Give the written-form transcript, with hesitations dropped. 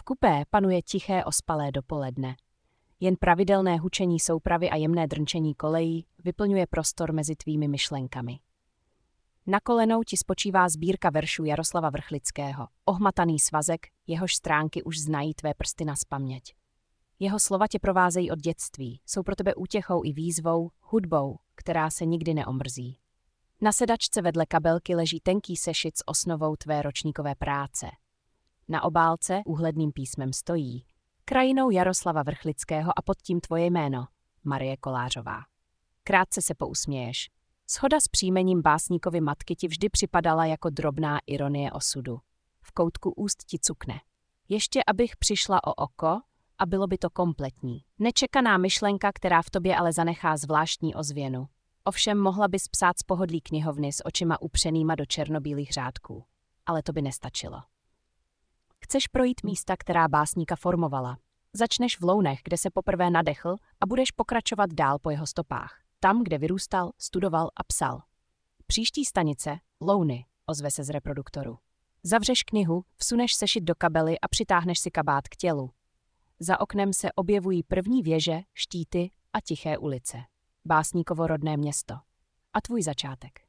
kupé panuje tiché ospalé dopoledne. Jen pravidelné hučení soupravy a jemné drnčení kolejí vyplňuje prostor mezi tvými myšlenkami. Na kolenou ti spočívá sbírka veršů Jaroslava Vrchlického, ohmataný svazek, jehož stránky už znají tvé prsty nazpaměť. Jeho slova tě provázejí od dětství, jsou pro tebe útěchou i výzvou, hudbou, která se nikdy neomrzí. Na sedačce vedle kabelky leží tenký sešit s osnovou tvé ročníkové práce. Na obálce úhledným písmem stojí krajinou Jaroslava Vrchlického a pod tím tvoje jméno, Marie Kolářová. Krátce se pousměješ. Shoda s příjmením básníkovy matky ti vždy připadala jako drobná ironie osudu. V koutku úst ti cukne. Ještě abych přišla o oko a bylo by to kompletní. Nečekaná myšlenka, která v tobě ale zanechá zvláštní ozvěnu. Ovšem mohla bys psát z pohodlí knihovny s očima upřenýma do černobílých řádků. Ale to by nestačilo. Chceš projít místa, která básníka formovala. Začneš v Lounech, kde se poprvé nadechl a budeš pokračovat dál po jeho stopách. Tam, kde vyrůstal, studoval a psal. Příští stanice, Louny, ozve se z reproduktoru. Zavřeš knihu, vsuneš sešit do kabely a přitáhneš si kabát k tělu. Za oknem se objevují první věže, štíty a tiché ulice. Básníkovo rodné město. A tvůj začátek.